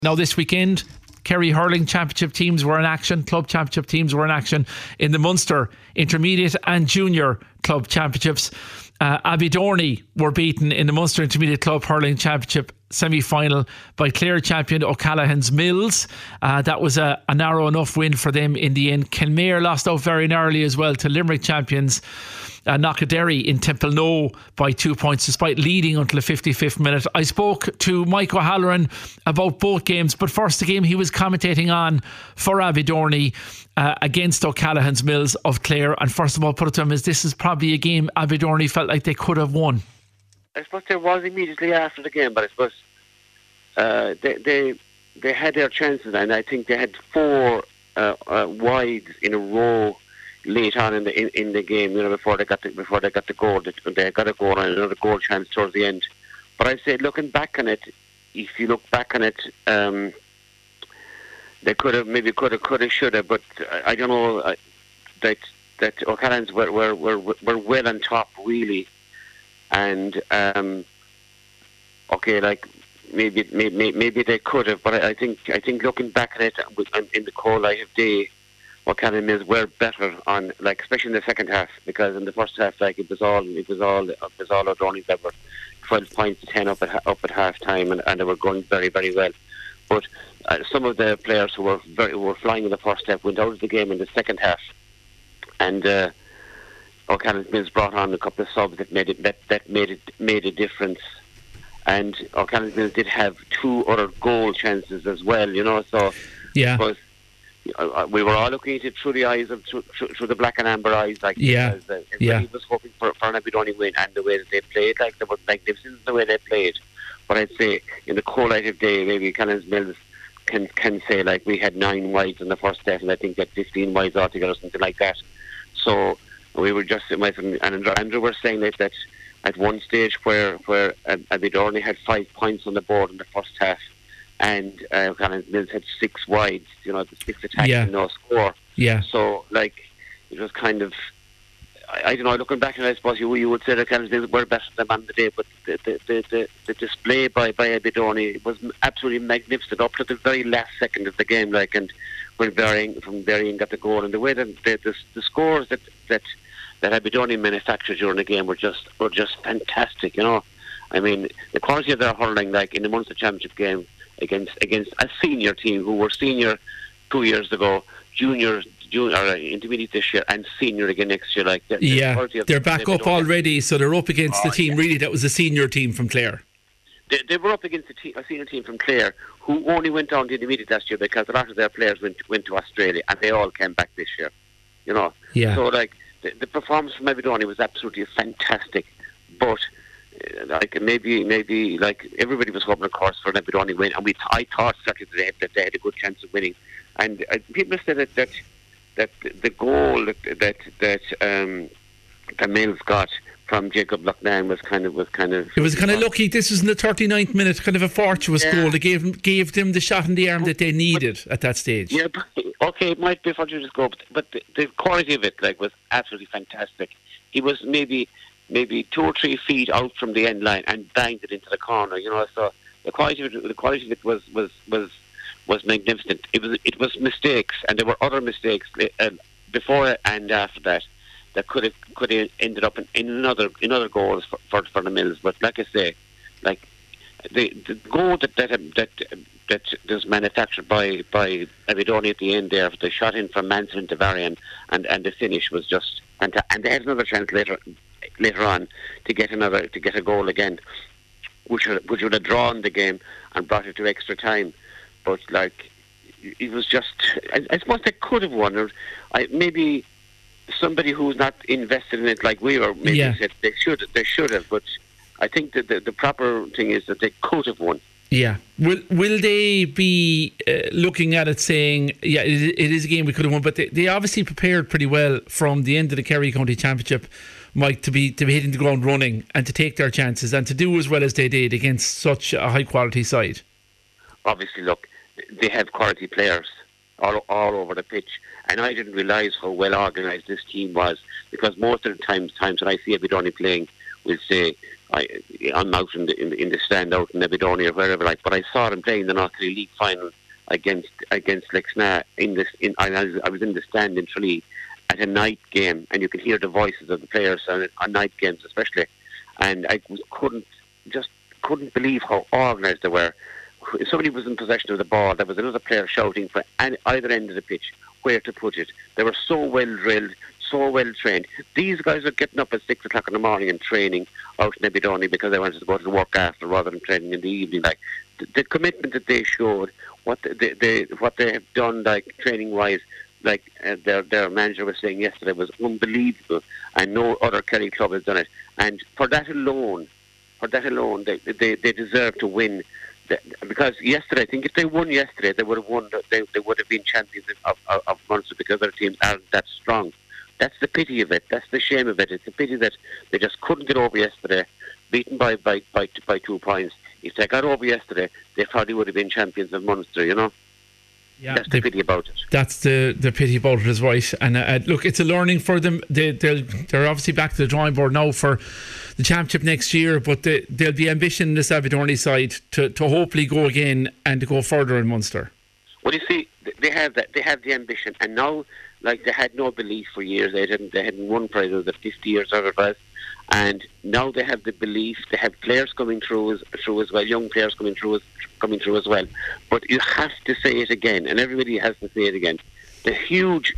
Now this weekend, Kerry Hurling Championship teams were in action, Club Championship teams were in action in the Munster Intermediate and Junior Club Championships. Abbeydorney were beaten in the Munster Intermediate Club Hurling Championship semi-final by Clare champion O'Callaghan's Mills. That was a narrow enough win for them in the end. Kenmare lost out very narrowly as well to Limerick champions Knockaderry in Templenoe by 2 points despite leading until the 55th minute. I spoke to Mike O'Halloran about both games, but first the game he was commentating on for Abbeydorney against O'Callaghan's Mills of Clare, and first of all put it to him as this is probably a game Abbeydorney felt like they could have won. I suppose there was immediately after the game, but I suppose they had their chances, and I think they had four wides in a row late on in the game, before they got the goal. They got a goal and another goal chance towards the end. But I say, looking back on it, if you look back on it, they could have, should have. But I don't know that O'Callaghan's were well on top really, and maybe they could have. But I think looking back at it in the cold light of day, O'Callaghan Mills were better on, especially in the second half, because in the first half, it was all O'Donnell that were 12 points, 10 up at half time, and they were going very, very well. But some of the players who were flying in the first half went out of the game in the second half, and O'Callaghan Mills brought on a couple of subs that made a difference. And O'Callaghan Mills did have two other goal chances as well, So yeah. We were all looking at it through the eyes of through the black and amber eyes, because everybody was hoping for an Abbeydorney win, and the way that they played, they were magnificent the way they played. But I'd say in the cold light of day, maybe Callaghan's Mills can say we had 9 wides in the first half, and I think that 15 wides altogether, something like that. So we were just, and Andrew were saying that at one stage where Abbeydorney had 5 points on the board in the first half, and O'Callaghan's Mills had 6 wides, the 6 attacks and no score. Yeah. So, it was kind of, I don't know, looking back and I suppose you would say that O'Callaghan's Mills were better than them on the day, but the display by Abbeydorney was absolutely magnificent up to the very last second of the game, and when Berrien got the goal, and the way that the scores that Abbeydorey manufactured during the game were just fantastic, I mean, the quality of their hurling, in the Munster Championship game, against a senior team who were senior 2 years ago, junior intermediate this year, and senior again next year. They're back up already, so they're up against the team. Really, that was a senior team from Clare. They were up against a senior team from Clare who only went on to intermediate last year because a lot of their players went to Australia, and they all came back this year. Yeah. So the performance from Abbeydorey was absolutely fantastic, but. Maybe everybody was hoping, of course, for an Abbeydorey win, and I thought certainly that they had a good chance of winning. And people said that the goal that Mills got from Jacob Loughnane was kind of. It was kind of lucky. This was in the 39th minute, kind of a fortuitous goal. They gave them the shot in the arm that they needed at that stage. Yeah, it might be a fortuitous goal, but the quality of it was absolutely fantastic. He was maybe 2 or 3 feet out from the end line and banged it into the corner. So the quality of it was magnificent. It was mistakes, and there were other mistakes before and after that could have ended up in other goals for the Mills. But like I say, the goal that was manufactured by Abbeydorey at the end there, the shot in from Manson to Varian, and the finish was just fantastic. And they had another chance later on to get a goal again, which would have drawn the game and brought it to extra time. But it was just, I suppose they could have won. Maybe somebody who's not invested in it like we were maybe said they should have. But I think that the proper thing is that they could have won. Yeah. Will they be looking at it saying, it is a game we could have won, but they obviously prepared pretty well from the end of the Kerry County Championship, Mike, to be hitting the ground running and to take their chances and to do as well as they did against such a high quality side? Obviously, look, they have quality players all over the pitch, and I didn't realise how well organised this team was, because most of the times when I see Abbeydorey playing, we'll say, I'm out in the stand out in Aberdeen or wherever, like, but I saw them playing the North League final against Lexna I was in the stand in Tralee at a night game, and you could hear the voices of the players on night games especially, and I couldn't believe how organised they were. If somebody was in possession of the ball, there was another player shouting for either end of the pitch where to put it. They were so well drilled, so well trained. These guys are getting up at 6 o'clock in the morning and training out in Aberdeen because they wanted to go to work after rather than training in the evening. Like the commitment that they showed, what they have done, like training wise, like their manager was saying yesterday, was unbelievable, and no other Kerry club has done it. And for that alone, they deserve to win. Because yesterday, I think if they won yesterday, they would have won. They would have been champions of Munster because their teams aren't that strong. That's the pity of it. That's the shame of it. It's a pity that they just couldn't get over yesterday, beaten by 2 points. If they got over yesterday, they probably would have been champions of Munster, you know? Yeah, that's the pity about it. That's the pity about it, is right. And look, it's a learning for them. They're obviously back to the drawing board now for the championship next year, but there'll be ambition in this Aberdeen side to hopefully go again and to go further in Munster. Well, you see, they have that. They have the ambition, and now, like, they had no belief for years. They hadn't won prizes the 50 years or whatever it was, and now they have the belief. They have players coming through as well, young players coming through as well. But you have to say it again, and everybody has to say it again. The huge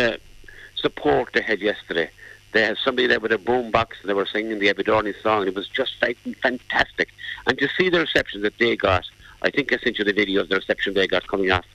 support they had yesterday. They had somebody there with a boom box, and they were singing the Aberdeen song, and it was just fantastic. And to see the reception that they got, I think I sent you the video of the reception they got coming off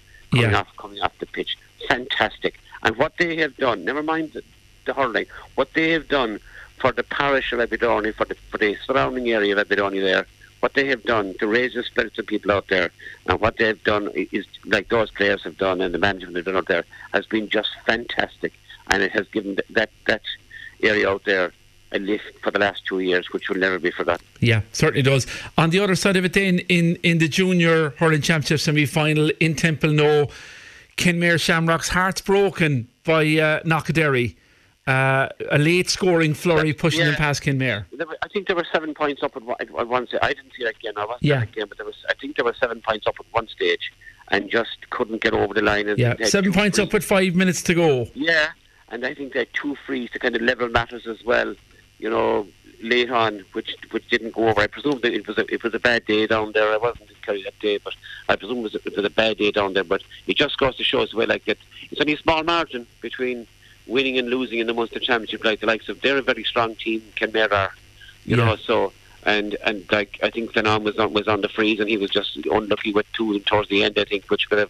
the pitch. Fantastic. And what they have done, never mind the hurling, what they have done for the parish of Aberdeen, for the surrounding area of Aberdeen there, what they have done to raise the spirits of people out there, and what they've done is, like those players have done and the management have done out there, has been just fantastic. And it has given that area out there a lift for the last 2 years, which will never be forgotten. Yeah, certainly does. On the other side of it then, in the Junior Hurling Championship semi-final in Temple, Kenmare Shamrocks hearts broken by Knockaderry. A late scoring flurry pushing them past Kenmare. I think there were 7 points up at one stage. I didn't see that game. I wasn't at that game, but I think there were 7 points up at one stage and just couldn't get over the line. And 7 points up with 5 minutes to go. Yeah, and I think they had 2 frees to kind of level matters as well, you know, late on, which didn't go over. I presume that it was a bad day down there. I wasn't in Kerry that day, but I presume it was a bad day down there. But it just goes to show as well, like, that it's only a small margin between winning and losing in the Munster Championship, like the likes of, they're a very strong team, Kenmare are, you know, so, and like, I think Fennan was on the freeze, and he was just unlucky with 2 towards the end, I think, which could have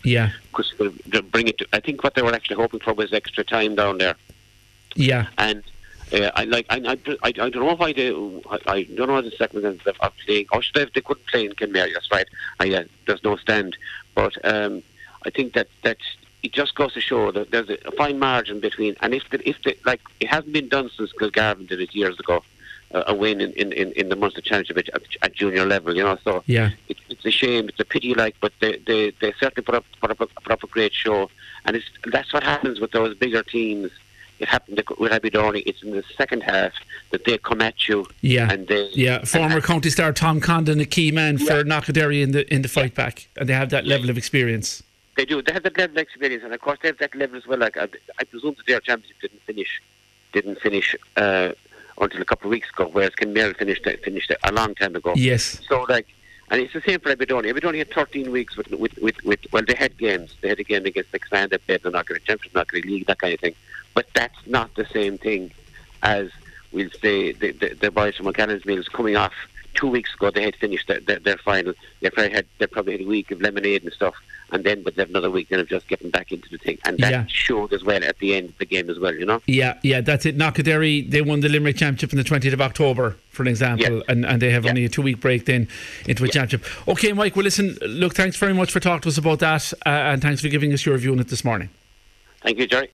bring it to, I think what they were actually hoping for was extra time down there. Yeah. And I don't know why I don't know the circumstances of playing. Or should they couldn't play in Kenmare, that's right. There's no stand, but I think that it just goes to show that there's a fine margin between, and if like, it hasn't been done since Kilgarvan did it years ago, a win in the Munster Championship at junior level, you know. So it's a shame, it's a pity, like, but they certainly put up a great show, and that's what happens with those bigger teams. It happened with Aberdeen. It's in the second half that they come at you. And former county star Tom Condon, a key man for Knockaderry in the fight back, and they have that level of experience. They do. They have that level of experience, and of course they have that level as well. Like, I presume that their championship didn't finish until a couple of weeks ago, whereas Kenmare finished a long time ago. Yes. So, like, and it's the same for Aberdeen. Aberdeen had 13 weeks with well, they had games. They had a game against Lexna, they played the Knockaderry Championship, Knockaderry League, that kind of thing. But that's not the same thing as, we'll say, the boys from O'Callaghan's Mills coming off 2 weeks ago. They had finished their final. They probably had a week of lemonade and stuff, and then but they have another week then of just getting back into the thing, and that showed as well at the end of the game as well, you know. Yeah, that's it. Knockaderry, they won the Limerick Championship on the 20th of October, for an example, and they have only a 2 week break then into a championship. Okay, Mike, well, listen, look, thanks very much for talking to us about that, and thanks for giving us your view on it this morning. Thank you, Jerry.